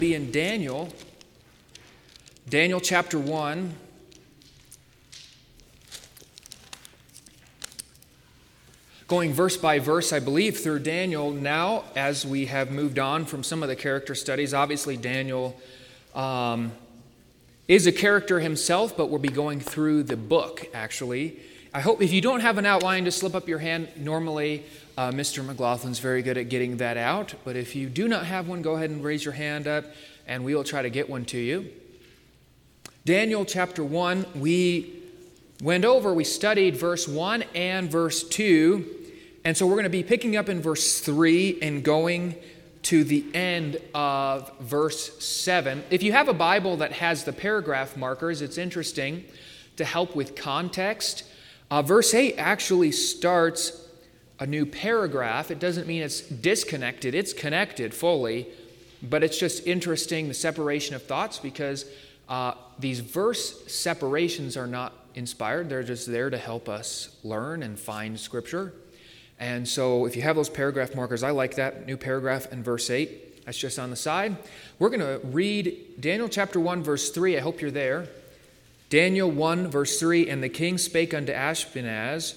Be in Daniel chapter 1. Going verse by verse, I believe, through Daniel now as we have moved on from some of the character studies. Obviously, Daniel is a character himself, but we'll be going through the book, actually. I hope if you don't have an outline, just slip up your hand. Normally, Mr. McLaughlin's very good at getting that out, but if you do not have one, go ahead and raise your hand up, and we will try to get one to you. Daniel chapter 1, we studied verse 1 and verse 2, and so we're going to be picking up in verse 3 and going to the end of verse 7. If you have a Bible that has the paragraph markers, it's interesting to help with context. Verse 8 actually starts a new paragraph. It doesn't mean it's disconnected. It's connected fully, but it's just interesting, the separation of thoughts, because these verse separations are not inspired. They're just there to help us learn and find Scripture. And so if you have those paragraph markers, I like that. New paragraph in verse 8. That's just on the side. We're going to read Daniel chapter 1, verse 3. I hope you're there. Daniel 1, verse 3, "And the king spake unto Ashpenaz,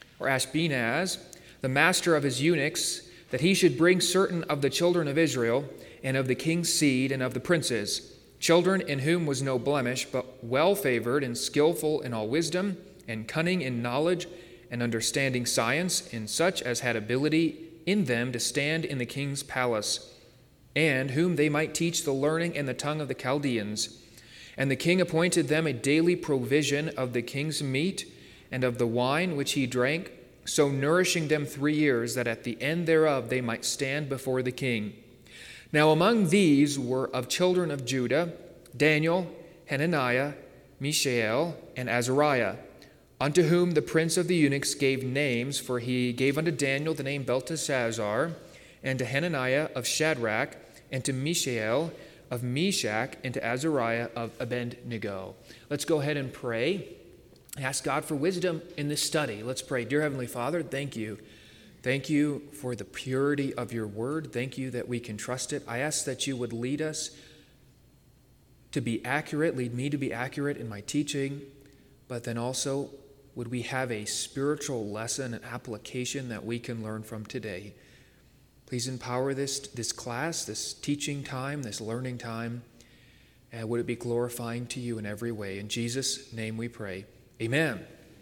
the master of his eunuchs, that he should bring certain of the children of Israel, and of the king's seed, and of the princes, children in whom was no blemish, but well favored and skillful in all wisdom, and cunning in knowledge, and understanding science, and such as had ability in them to stand in the king's palace, and whom they might teach the learning and the tongue of the Chaldeans. And the king appointed them a daily provision of the king's meat, and of the wine which he drank, so nourishing them 3 years, that at the end thereof they might stand before the king. Now among these were of children of Judah, Daniel, Hananiah, Mishael, and Azariah, unto whom the prince of the eunuchs gave names, for he gave unto Daniel the name Belteshazzar, and to Hananiah of Shadrach, and to Mishael of Meshach, and to Azariah of Abednego." Let's go ahead and pray. Ask God for wisdom in this study. Let's pray. Dear Heavenly Father, thank you. Thank you for the purity of your word. Thank you that we can trust it. I ask that you would lead us to be accurate, lead me to be accurate in my teaching, but then also would we have a spiritual lesson and application that we can learn from today. Please empower this class, this teaching time, this learning time, and would it be glorifying to you in every way. In Jesus' name we pray. Amen.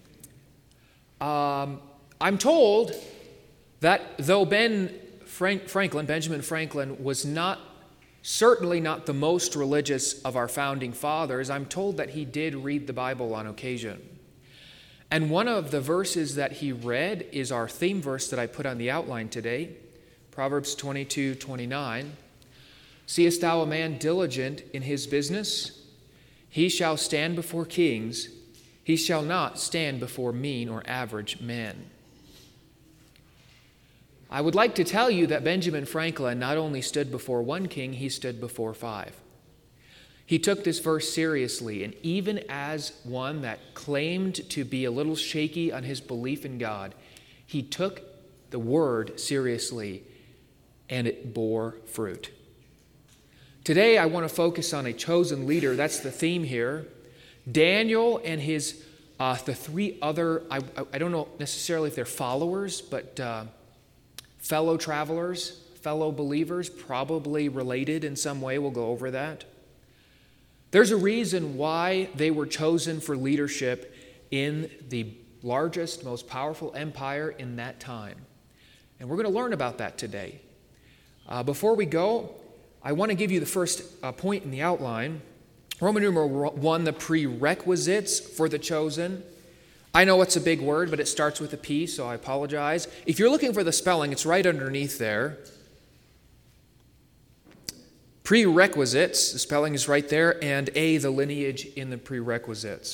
I'm told that though Benjamin Franklin was certainly not the most religious of our founding fathers, I'm told that he did read the Bible on occasion. And one of the verses that he read is our theme verse that I put on the outline today, Proverbs 22:29. "Seest thou a man diligent in his business? He shall stand before kings. He shall not stand before mean or average men." I would like to tell you that Benjamin Franklin not only stood before one king, he stood before 5. He took this verse seriously, and even as one that claimed to be a little shaky on his belief in God, he took the word seriously, and it bore fruit. Today, I want to focus on a chosen leader. That's the theme here. Daniel and his the 3 other, I don't know necessarily if they're followers, but fellow travelers, fellow believers, probably related in some way. We'll go over that. There's a reason why they were chosen for leadership in the largest, most powerful empire in that time. And we're going to learn about that today. Before we go, I want to give you the first point in the outline. Roman numeral 1, the prerequisites for the chosen. I know it's a big word, but it starts with a P, so I apologize. If you're looking for the spelling, it's right underneath there. Prerequisites, the spelling is right there, and A, the lineage in the prerequisites.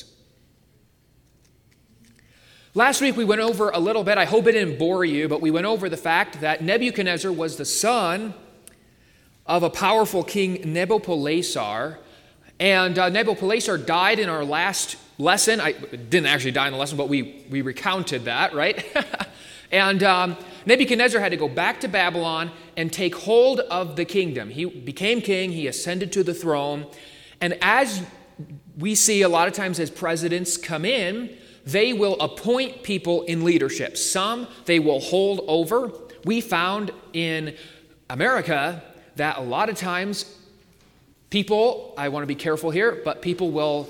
Last week we went over a little bit, I hope it didn't bore you, but we went over the fact that Nebuchadnezzar was the son of a powerful king, Nabopolassar. And Nabopolassar died in our last lesson. I didn't actually die in the lesson, but we recounted that, right? And Nebuchadnezzar had to go back to Babylon and take hold of the kingdom. He became king, he ascended to the throne, and as we see a lot of times as presidents come in, they will appoint people in leadership. Some they will hold over. We found in America that a lot of times people, I want to be careful here, but people will,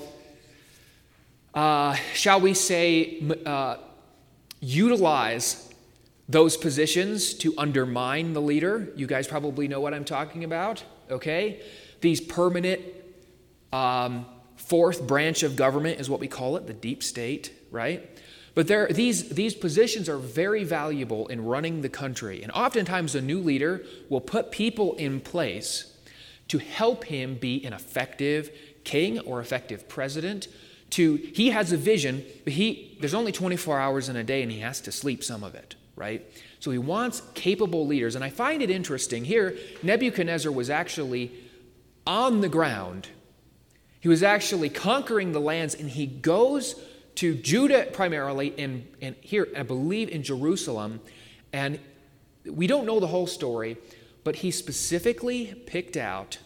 shall we say, utilize those positions to undermine the leader. You guys probably know what I'm talking about, okay? These permanent fourth branch of government is what we call it, the deep state, right? But these positions are very valuable in running the country. And oftentimes a new leader will put people in place to help him be an effective king or effective president. He has a vision, but there's only 24 hours in a day and he has to sleep some of it, right? So he wants capable leaders. And I find it interesting here, Nebuchadnezzar was actually on the ground. He was actually conquering the lands, and he goes to Judah primarily, and here, I believe, in Jerusalem. And we don't know the whole story, but he specifically picked out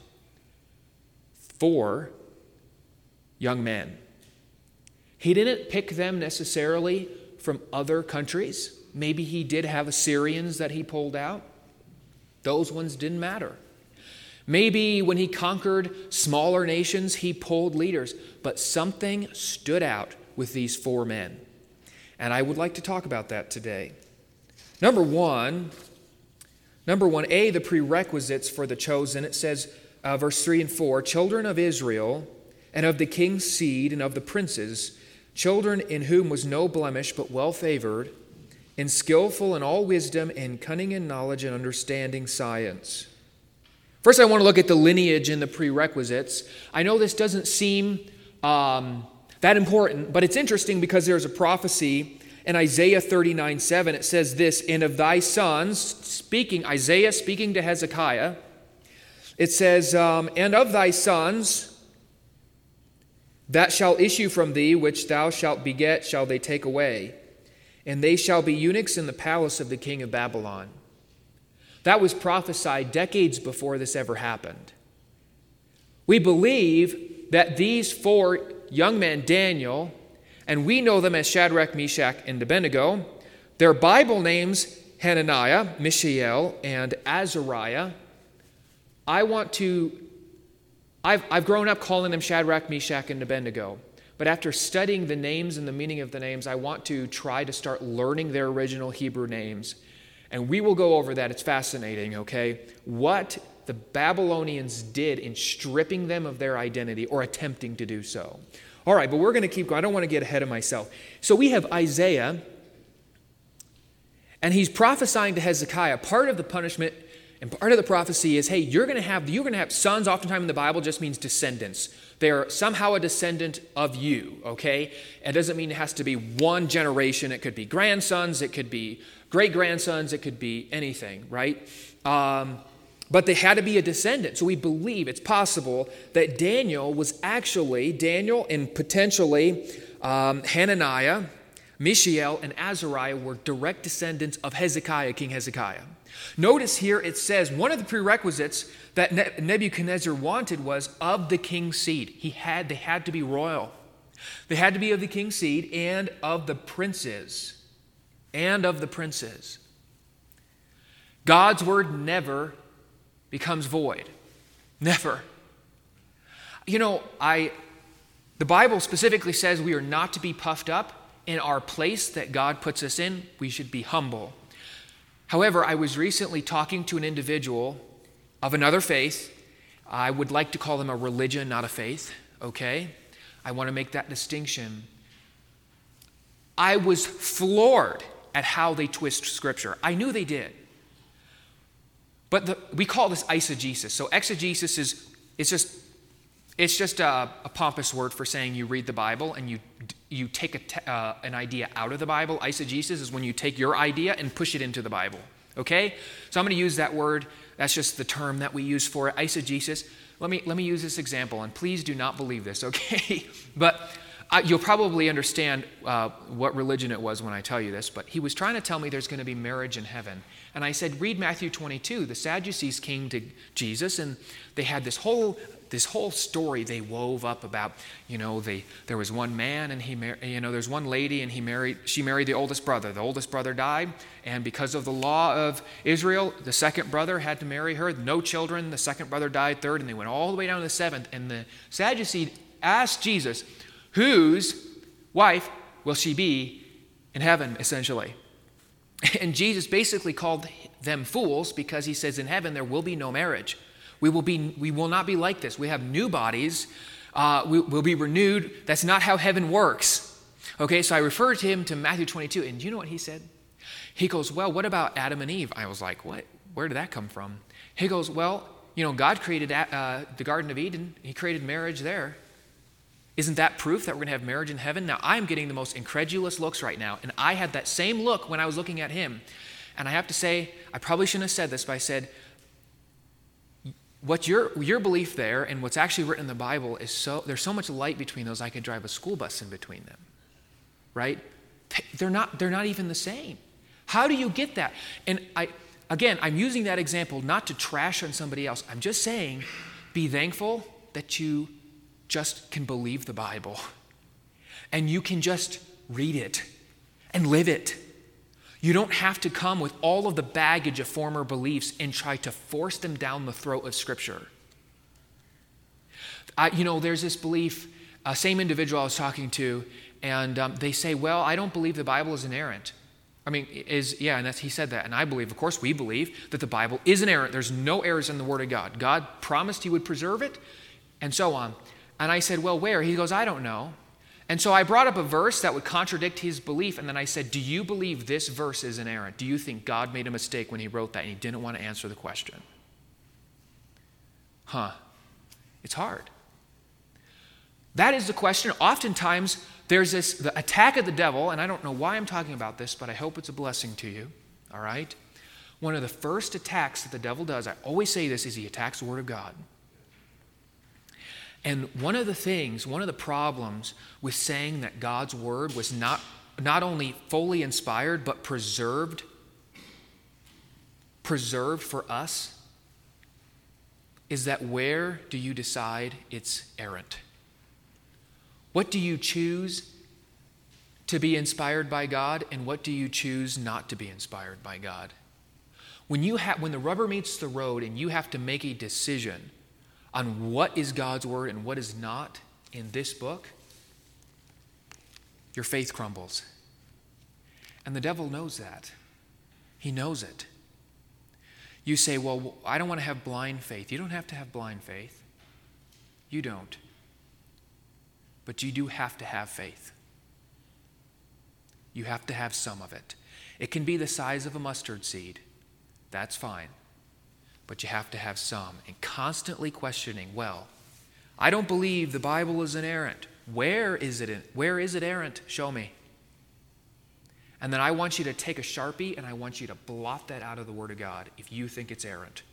4 young men. He didn't pick them necessarily from other countries. Maybe he did have Assyrians that he pulled out. Those ones didn't matter. Maybe when he conquered smaller nations, he pulled leaders. But something stood out with these 4 men. And I would like to talk about that today. Number one, the prerequisites for the chosen. It says, verse 3 and 4, children of Israel and of the king's seed and of the princes, children in whom was no blemish but well-favored, and skillful in all wisdom and cunning in knowledge and understanding science. First, I want to look at the lineage and the prerequisites. I know this doesn't seem that important, but it's interesting because there's a prophecy in Isaiah 39:7. It says this, and of thy sons, Isaiah speaking to Hezekiah, it says, and of thy sons that shall issue from thee, which thou shalt beget, shall they take away, and they shall be eunuchs in the palace of the king of Babylon. That was prophesied decades before this ever happened. We believe that these 4 young men, Daniel, and we know them as Shadrach, Meshach, and Abednego, their Bible names, Hananiah, Mishael, and Azariah. I've grown up calling them Shadrach, Meshach, and Abednego. But after studying the names and the meaning of the names, I want to try to start learning their original Hebrew names. And we will go over that. It's fascinating, okay? What the Babylonians did in stripping them of their identity or attempting to do so. All right, but we're going to keep going. I don't want to get ahead of myself. So we have Isaiah, and he's prophesying to Hezekiah. Part of the punishment and part of the prophecy is, hey, you're going to have sons. Oftentimes in the Bible just means descendants. They're somehow a descendant of you, okay? It doesn't mean it has to be one generation. It could be grandsons. It could be great-grandsons. It could be anything, right? But they had to be a descendant. So we believe it's possible that Daniel and potentially Hananiah, Mishael, and Azariah were direct descendants of Hezekiah, King Hezekiah. Notice here it says one of the prerequisites that Nebuchadnezzar wanted was of the king's seed. They had to be royal. They had to be of the king's seed and of the princes. God's word never becomes void. Never. You know, the Bible specifically says we are not to be puffed up in our place that God puts us in. We should be humble. However, I was recently talking to an individual of another faith. I would like to call them a religion, not a faith, okay? I want to make that distinction. I was floored at how they twist Scripture. I knew they did. But we call this eisegesis. So exegesis is just a pompous word for saying you read the Bible and you take an idea out of the Bible. Eisegesis is when you take your idea and push it into the Bible. Okay? So I'm going to use that word. That's just the term that we use for it. Eisegesis. Let me use this example, and please do not believe this, okay? But You'll probably understand what religion it was when I tell you this, but he was trying to tell me there's going to be marriage in heaven. And I said, read Matthew 22. The Sadducees came to Jesus, and they had this whole story they wove up about, there was one man, and there's one lady, and she married the oldest brother. The oldest brother died, and because of the law of Israel, the second brother had to marry her. No children. The second brother died, third, and they went all the way down to the seventh. And the Sadducee asked Jesus, whose wife will she be in heaven, essentially? And Jesus basically called them fools because he says in heaven there will be no marriage. We will not be like this. We have new bodies. We'll be renewed. That's not how heaven works. Okay, so I referred to him to Matthew 22, and do you know what he said? He goes, well, what about Adam and Eve? I was like, what? Where did that come from? He goes, well, God created the Garden of Eden. He created marriage there. Isn't that proof that we're going to have marriage in heaven? Now, I'm getting the most incredulous looks right now, and I had that same look when I was looking at him. And I have to say, I probably shouldn't have said this, but I said, what your belief there and what's actually written in the Bible is there's so much light between those, I could drive a school bus in between them, right? They're not even the same. How do you get that? And I'm using that example not to trash on somebody else. I'm just saying, be thankful that you just can believe the Bible and you can just read it and live it. You don't have to come with all of the baggage of former beliefs and try to force them down the throat of Scripture. There's this belief, same individual I was talking to, and they say, well, I don't believe the Bible is inerrant. He said that, and I believe, of course we believe, that the Bible is inerrant. There's no errors in the Word of God. God promised he would preserve it, and so on. And I said, well, where? He goes, I don't know. And so I brought up a verse that would contradict his belief, and then I said, do you believe this verse is inerrant? Do you think God made a mistake when he wrote that and he didn't want to answer the question? It's hard. That is the question. Oftentimes, there's the attack of the devil, and I don't know why I'm talking about this, but I hope it's a blessing to you, all right? One of the first attacks that the devil does, I always say this, is he attacks the Word of God. And one of the problems with saying that God's Word was not only fully inspired, but preserved for us, is that where do you decide it's errant? What do you choose to be inspired by God, and what do you choose not to be inspired by God? When the rubber meets the road and you have to make a decision on what is God's Word and what is not in this book, your faith crumbles. And the devil knows that. He knows it. You say, well, I don't want to have blind faith. You don't have to have blind faith. You don't. But you do have to have faith. You have to have some of it. It can be the size of a mustard seed. That's fine. But you have to have some. And constantly questioning, well, I don't believe the Bible is inerrant. Where is it errant? Show me. And then I want you to take a Sharpie and I want you to blot that out of the Word of God if you think it's errant.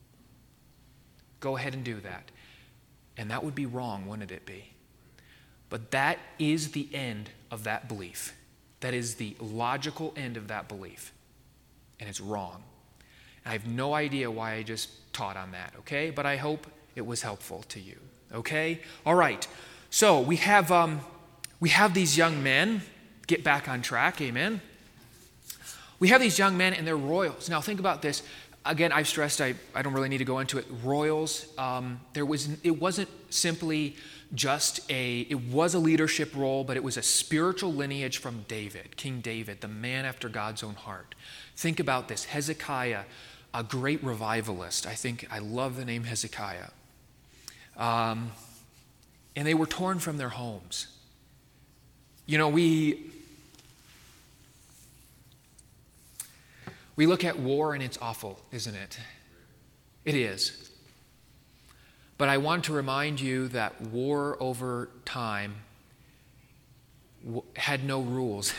Go ahead and do that. And that would be wrong, wouldn't it be? But that is the end of that belief. That is the logical end of that belief. And it's wrong. I have no idea why I just taught on that, okay? But I hope it was helpful to you, okay? All right. So we have these young men. Get back on track, amen? We have these young men and they're royals. Now think about this. Again, I've stressed, I don't really need to go into it. Royals, it wasn't simply it was a leadership role, but it was a spiritual lineage from David, King David, the man after God's own heart. Think about this. Hezekiah, a great revivalist. I love the name Hezekiah. And they were torn from their homes. We look at war and it's awful, isn't it? It is. But I want to remind you that war over time had no rules.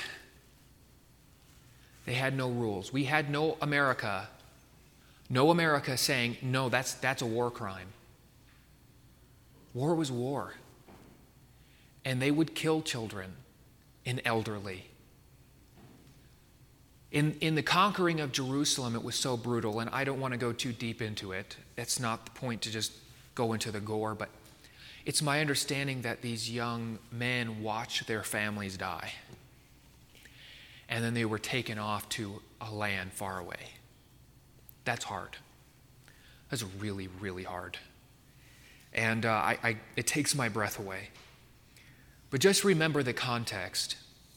They had no rules. We had no America saying, no, that's a war crime. War was war. and they would kill children and elderly. In the conquering of Jerusalem, it was so brutal, and I don't want to go too deep into it. That's not the point to just go into the gore, but it's my understanding that these young men watched their families die, and then they were taken off to a land far away. That's hard. That's really, really hard. And it takes my breath away. But just remember the context.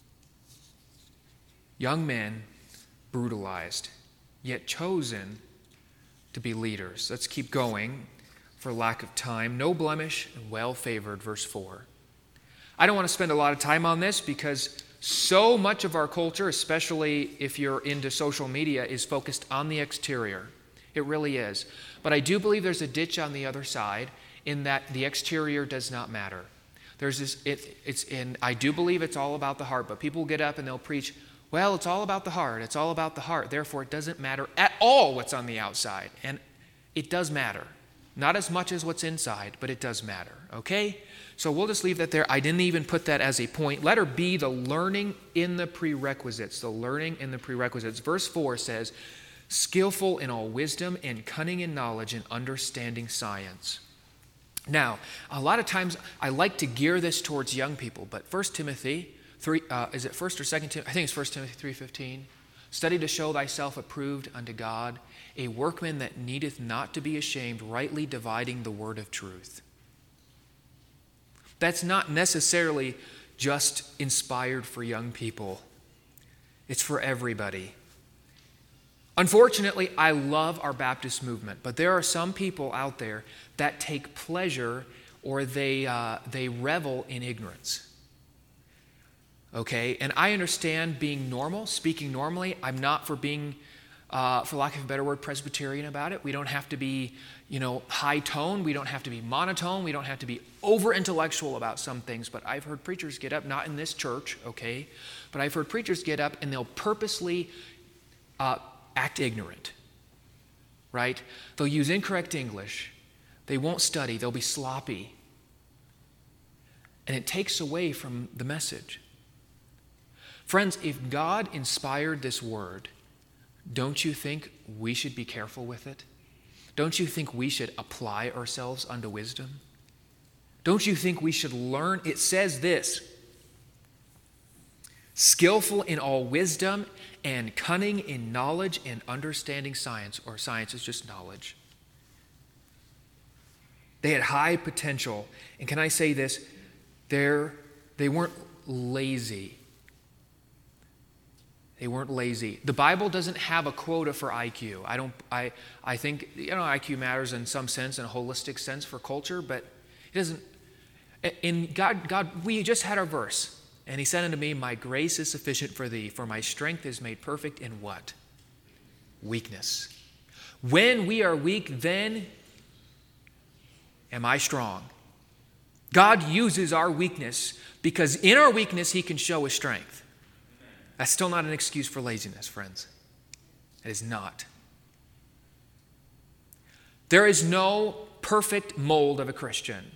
Young men brutalized, yet chosen to be leaders. Let's keep going for lack of time. No blemish and well-favored, verse 4. I don't want to spend a lot of time on this because so much of our culture, especially if you're into social media, is focused on the exterior. It really is. But I do believe there's a ditch on the other side in that the exterior does not matter. There's this, I do believe it's all about the heart, but people get up and they'll preach, well, it's all about the heart. It's all about the heart. Therefore, it doesn't matter at all what's on the outside. And it does matter. Not as much as what's inside, but it does matter. Okay? So we'll just leave that there. I didn't even put that as a point. Letter B, the learning in the prerequisites. The learning in the prerequisites. Verse 4 says, skillful in all wisdom and cunning in knowledge and understanding science. Now, a lot of times I like to gear this towards young people, but 1 Timothy 3, is it 1 or 2 Timothy? I think it's 1 Timothy 3:15. Study to show thyself approved unto God, a workman that needeth not to be ashamed, rightly dividing the word of truth. That's not necessarily just inspired for young people. It's for everybody. Unfortunately, I love our Baptist movement, but there are some people out there that take pleasure or they revel in ignorance. Okay, and I understand being normal, speaking normally. I'm not for being, for lack of a better word, Presbyterian about it. We don't have to be, high tone. We don't have to be monotone. We don't have to be over intellectual about some things. But I've heard preachers get up, not in this church, okay, but I've heard preachers get up and they'll purposely act ignorant, right? They'll use incorrect English. They won't study. They'll be sloppy. And it takes away from the message. Friends, if God inspired this word, don't you think we should be careful with it? Don't you think we should apply ourselves unto wisdom? Don't you think we should learn? It says this, skillful in all wisdom and cunning in knowledge and understanding science, or science is just knowledge. They had high potential. And can I say this? They weren't lazy. They weren't lazy. The Bible doesn't have a quota for IQ. I think IQ matters in some sense, in a holistic sense for culture, but it doesn't. In God, we just had our verse, and He said unto me, my grace is sufficient for thee, for my strength is made perfect in what? Weakness. When we are weak, then am I strong. God uses our weakness because in our weakness He can show His strength. That's still not an excuse for laziness, friends. It is not. There is no perfect mold of a Christian.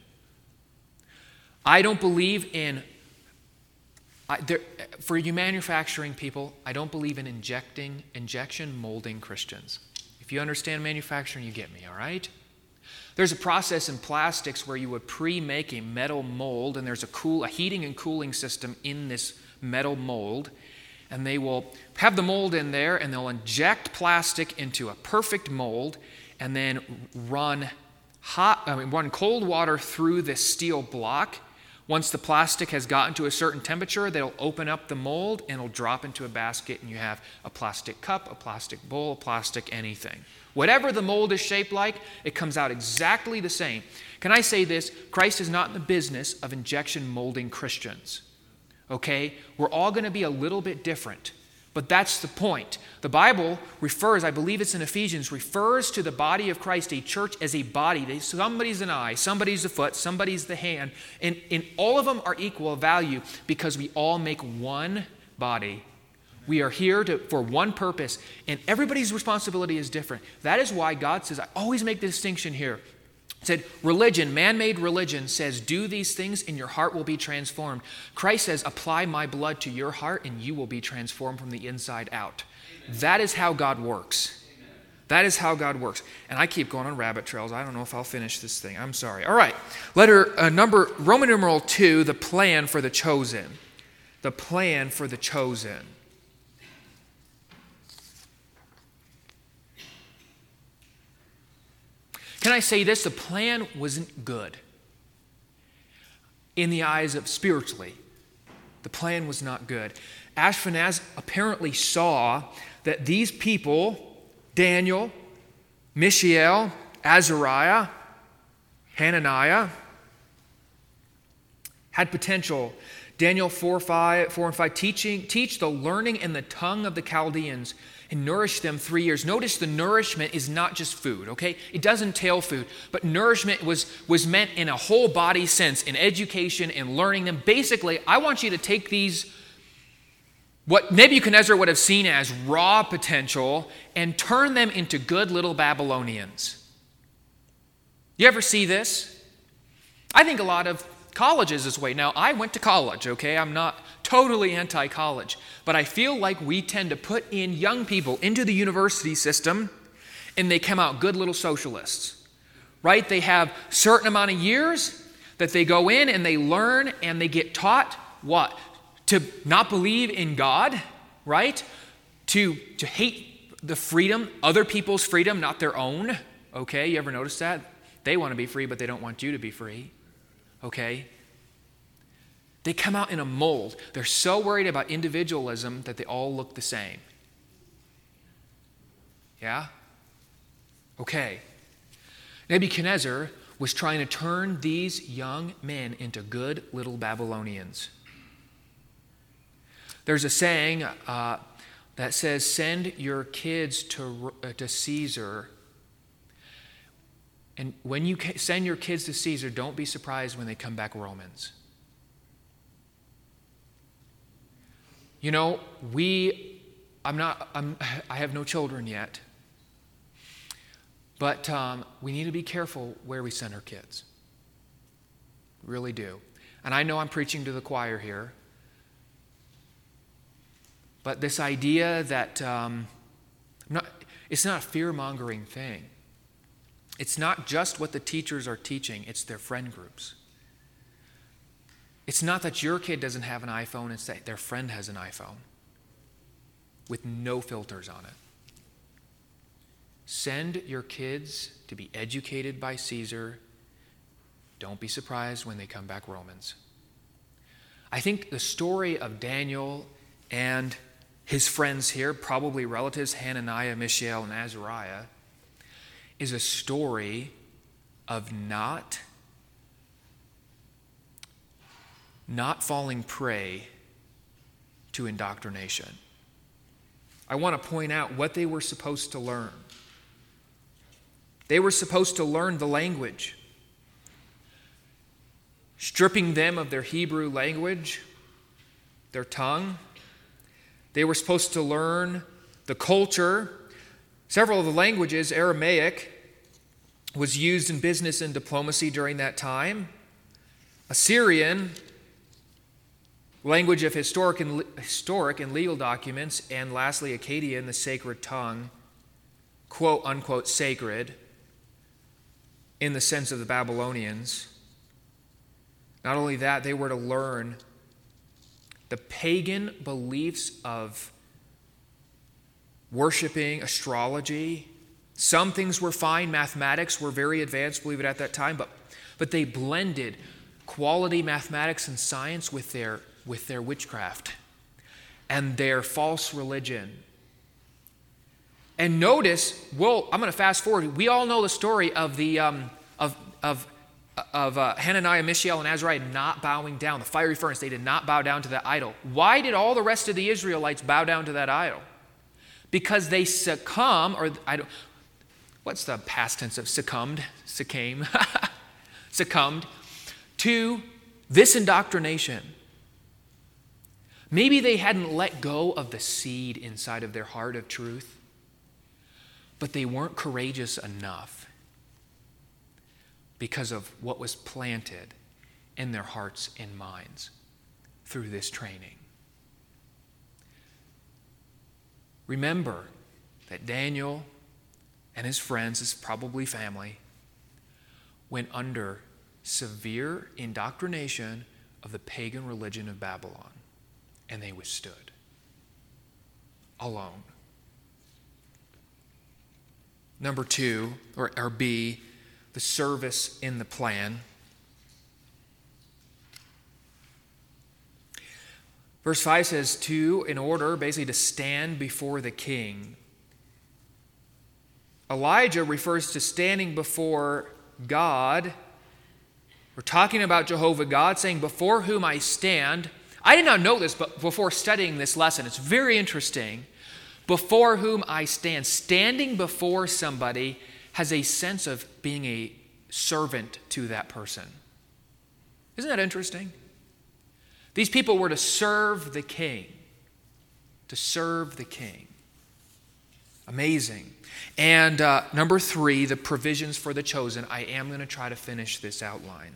I don't believe in, for you manufacturing people, I don't believe in injection molding Christians. If you understand manufacturing, you get me, all right? There's a process in plastics where you would pre-make a metal mold, and there's a heating and cooling system in this metal mold. And they will have the mold in there, and they'll inject plastic into a perfect mold, and then run cold water through this steel block. Once the plastic has gotten to a certain temperature, they'll open up the mold, and it'll drop into a basket, and you have a plastic cup, a plastic bowl, a plastic anything. Whatever the mold is shaped like, it comes out exactly the same. Can I say this? Christ is not in the business of injection molding Christians. Okay? We're all going to be a little bit different. But that's the point. The Bible refers, I believe it's in Ephesians, refers to the body of Christ, a church, as a body. Somebody's an eye, somebody's the foot, somebody's the hand. And all of them are equal value because we all make one body. We are here for one purpose, and everybody's responsibility is different. That is why God says, I always make the distinction here. said, religion, man-made religion says, do these things and your heart will be transformed. Christ says, apply my blood to your heart and you will be transformed from the inside out. Amen. That is how God works. Amen. That is how God works. And I keep going on rabbit trails. I don't know if I'll finish this thing. I'm sorry. All right. Roman numeral 2, the plan for the chosen. The plan for the chosen. Can I say this? The plan wasn't good. In the eyes of spiritually, the plan was not good. Ashpenaz apparently saw that these people, Daniel, Mishael, Azariah, Hananiah, had potential. Daniel 4 and 5, teach the learning and the tongue of the Chaldeans and nourish them 3 years. Notice the nourishment is not just food, okay? It doesn't entail food, but nourishment was meant in a whole body sense, in education and learning them. Basically, I want you to take these, what Nebuchadnezzar would have seen as raw potential, and turn them into good little Babylonians. You ever see this? I think a lot of colleges this way. Now, I went to college, okay? I'm not totally anti-college, but I feel like we tend to put in young people into the university system and they come out good little socialists, right? They have a certain amount of years that they go in and they learn and they get taught what? To not believe in God, right? To hate the freedom, other people's freedom, not their own, okay? You ever notice that? They want to be free, but they don't want you to be free. Okay? They come out in a mold. They're so worried about individualism that they all look the same. Yeah? Okay. Nebuchadnezzar was trying to turn these young men into good little Babylonians. There's a saying that says, send your kids to Caesar. And when you send your kids to Caesar, don't be surprised when they come back Romans. You know, I have no children yet, but we need to be careful where we send our kids. Really do. And I know I'm preaching to the choir here, but this idea that it's not a fear-mongering thing. It's not just what the teachers are teaching, it's their friend groups. It's not that your kid doesn't have an iPhone, it's that their friend has an iPhone with no filters on it. Send your kids to be educated by Caesar. Don't be surprised when they come back Romans. I think the story of Daniel and his friends here, probably relatives, Hananiah, Mishael, and Azariah, is a story of not falling prey to indoctrination. I want to point out what they were supposed to learn. They were supposed to learn the language, stripping them of their Hebrew language, their tongue. They were supposed to learn the culture. Several of the languages, Aramaic, was used in business and diplomacy during that time. Assyrian, language of historic and legal documents. And lastly, Akkadian, the sacred tongue, quote unquote sacred, in the sense of the Babylonians. Not only that, they were to learn the pagan beliefs of worshiping astrology. Some things were fine. Mathematics were very advanced, believe it, at that time, but they blended quality mathematics and science with their witchcraft and their false religion. And notice, well, I'm going to fast forward. We all know the story of the Hananiah, Mishael, and Azariah not bowing down. The fiery furnace, they did not bow down to that idol. Why did all the rest of the Israelites bow down to that idol? Because they what's the past tense of succumbed to this indoctrination. Maybe they hadn't let go of the seed inside of their heart of truth, but they weren't courageous enough because of what was planted in their hearts and minds through this training. Remember that Daniel and his friends, his probably family, went under severe indoctrination of the pagan religion of Babylon, and they withstood alone. Number 2, or B, the service in the plan. Verse 5 says, in order basically to stand before the king. Elijah refers to standing before God. We're talking about Jehovah God, saying, before whom I stand. I did not know this, but before studying this lesson, it's very interesting. Before whom I stand. Standing before somebody has a sense of being a servant to that person. Isn't that interesting? These people were to serve the king. To serve the king. Amazing. And number 3, the provisions for the chosen. I am going to try to finish this outline.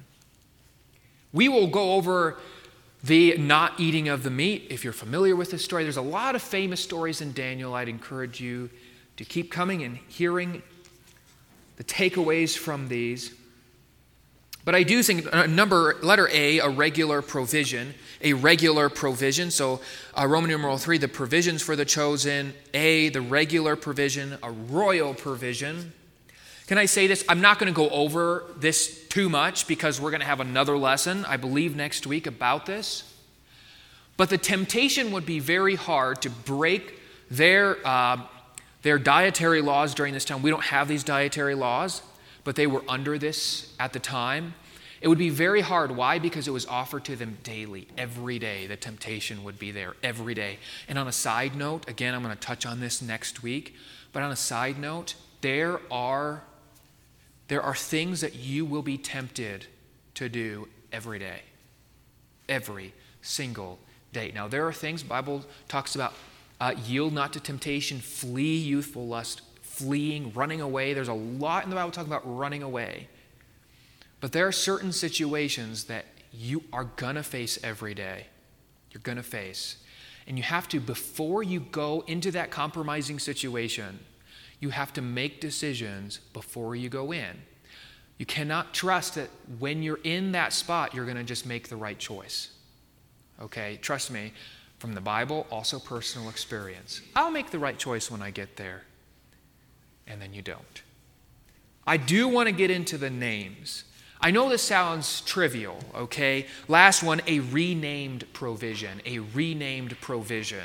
We will go over the not eating of the meat. If you're familiar with this story, there's a lot of famous stories in Daniel. I'd encourage you to keep coming and hearing the takeaways from these. But I do think letter A, a regular provision. A regular provision. So Roman numeral 3, the provisions for the chosen. A, the regular provision. A royal provision. Can I say this? I'm not going to go over this too much because we're going to have another lesson, I believe, next week about this. But the temptation would be very hard to break their dietary laws during this time. We don't have these dietary laws, but they were under this at the time. It would be very hard. Why? Because it was offered to them daily, every day. The temptation would be there every day. And on a side note, again, I'm going to touch on this next week, but on a side note, there are things that you will be tempted to do every day. Every single day. Now, there are things, the Bible talks about yield not to temptation, flee youthful lust, fleeing, running away. There's a lot in the Bible talking about running away. But there are certain situations that you are going to face every day. You're going to face. And you have to, before you go into that compromising situation, you have to make decisions before you go in. You cannot trust that when you're in that spot, you're going to just make the right choice. Okay? Trust me, from the Bible, also personal experience. I'll make the right choice when I get there. And then you don't. I do want to get into the names. I know this sounds trivial, okay? Last one, a renamed provision. A renamed provision.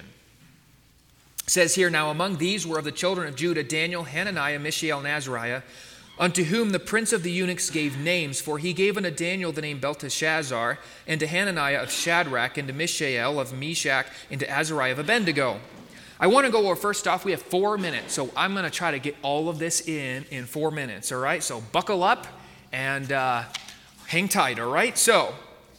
It says here, now among these were of the children of Judah, Daniel, Hananiah, Mishael, and Azariah, unto whom the prince of the eunuchs gave names. For he gave unto Daniel the name Belteshazzar, and to Hananiah of Shadrach, and to Mishael of Meshach, and to Azariah of Abednego. I want to go over, first off, we have 4 minutes, so I'm going to try to get all of this in 4 minutes, all right? So buckle up and hang tight, all right? So,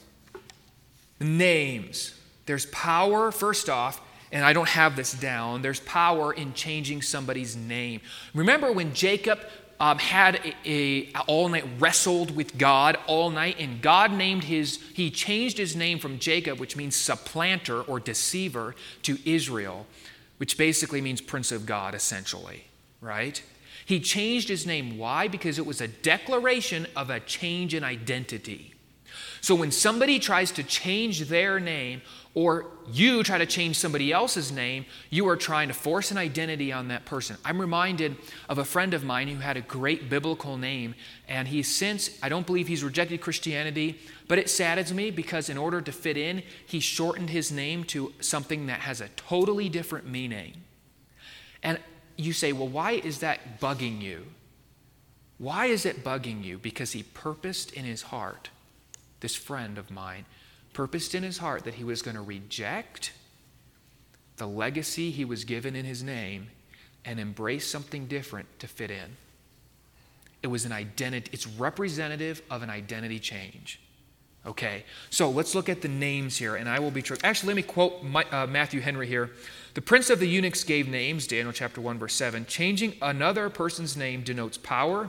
names. There's power, first off, and I don't have this down, there's power in changing somebody's name. Remember when Jacob had all night, wrestled with God all night, and God he changed his name from Jacob, which means supplanter or deceiver, to Israel, which basically means Prince of God, essentially, right? He changed his name. Why? Because it was a declaration of a change in identity. So when somebody tries to change their name, or you try to change somebody else's name, you are trying to force an identity on that person. I'm reminded of a friend of mine who had a great biblical name, and I don't believe he's rejected Christianity, but it saddens me because in order to fit in, he shortened his name to something that has a totally different meaning. And you say, well, why is that bugging you? Why is it bugging you? Because he purposed in his heart, this friend of mine, purposed in his heart that he was going to reject the legacy he was given in his name and embrace something different to fit in. It was an identity. It's representative of an identity change. Okay, so let's look at the names here, and I will be true. Actually, let me quote Matthew Henry here. The prince of the eunuchs gave names, Daniel chapter 1, verse 7. Changing another person's name denotes power,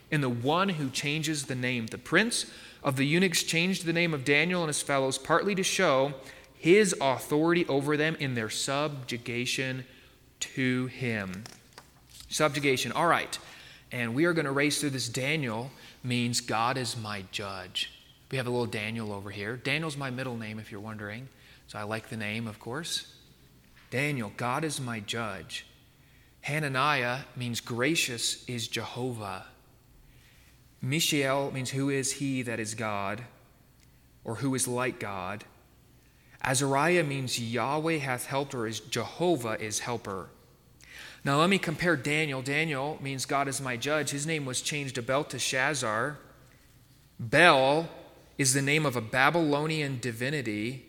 in the one who changes the name. The prince of the eunuchs changed the name of Daniel and his fellows, partly to show his authority over them in their subjugation to him. Subjugation. All right. And we are going to race through this. Daniel means God is my judge. We have a little Daniel over here. Daniel's my middle name, if you're wondering. So I like the name, of course. Daniel, God is my judge. Hananiah means gracious is Jehovah. Mishael means who is he that is God, or who is like God. Azariah means Yahweh hath helped, or is Jehovah is helper. Now let me compare Daniel. Daniel means God is my judge. His name was changed to Belteshazzar. Bel is the name of a Babylonian divinity.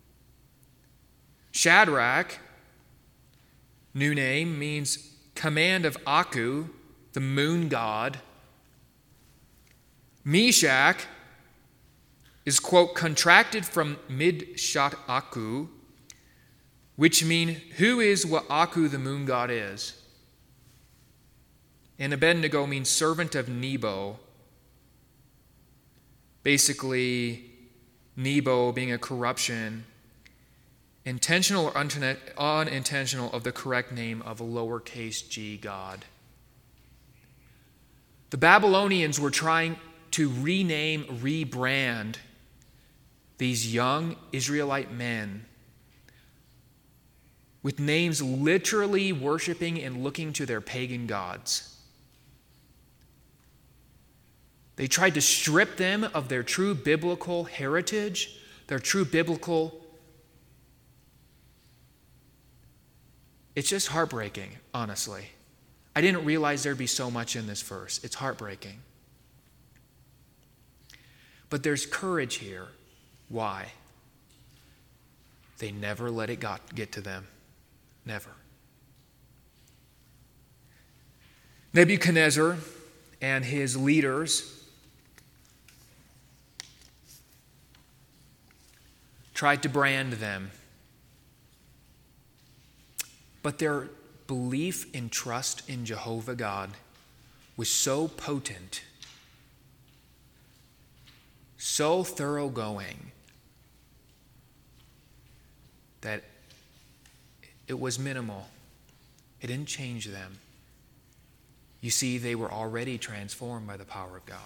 Shadrach, new name, means command of Aku, the moon god. Meshach is, quote, contracted from Midshat Aku, which mean who is what Aku, the moon god, is. And Abednego means servant of Nebo. Basically, Nebo being a corruption, intentional or unintentional, of the correct name of a lowercase g God. The Babylonians were trying to rebrand these young Israelite men with names literally worshiping and looking to their pagan gods. They tried to strip them of their true biblical heritage, their true biblical. It's just heartbreaking, honestly. I didn't realize there'd be so much in this verse. It's heartbreaking. But there's courage here. Why? They never let it get to them. Never. Nebuchadnezzar and his leaders tried to brand them. But their belief and trust in Jehovah God was so potent, so thoroughgoing, that it was minimal. It didn't change them. You see, they were already transformed by the power of God.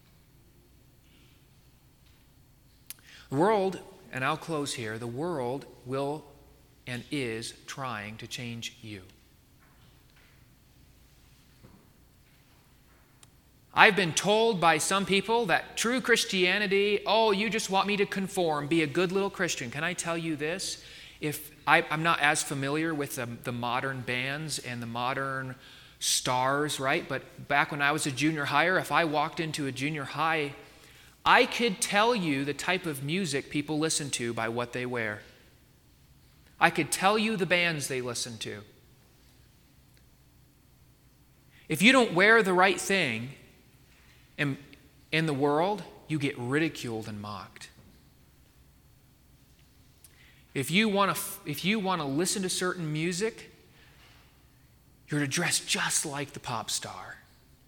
The world, and I'll close here, the world will and is trying to change you. I've been told by some people that true Christianity, you just want me to conform, be a good little Christian. Can I tell you this? If I'm not as familiar with the modern bands and the modern stars, right? But back when I was a junior higher, if I walked into a junior high, I could tell you the type of music people listen to by what they wear. I could tell you the bands they listen to. If you don't wear the right thing in the world, you get ridiculed and mocked. If you want to listen to certain music, you're to dress just like the pop star.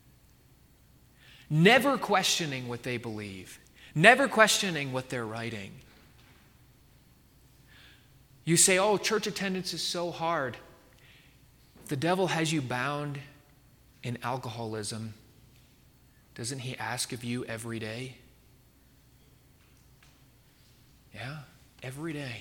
Never questioning what they believe. Never questioning what they're writing. You say, church attendance is so hard. If the devil has you bound in alcoholism, doesn't he ask of you every day? Yeah, every day.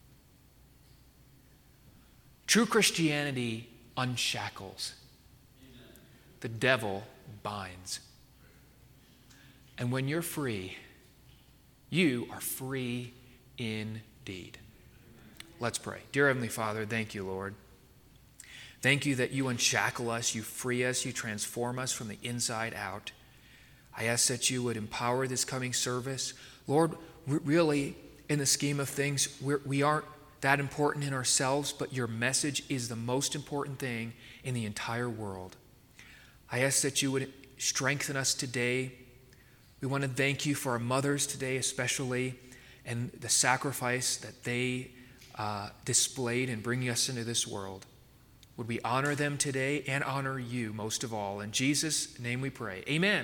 True Christianity unshackles. The devil binds. And when you're free, you are free indeed. Let's pray. Dear Heavenly Father, thank you, Lord. Thank you that you unshackle us, you free us, you transform us from the inside out. I ask that you would empower this coming service. Lord, really, in the scheme of things, we aren't that important in ourselves, but your message is the most important thing in the entire world. I ask that you would strengthen us today. We want to thank you for our mothers today especially, and the sacrifice that they displayed in bringing us into this world. Would we honor them today and honor you most of all? In Jesus' name we pray. Amen.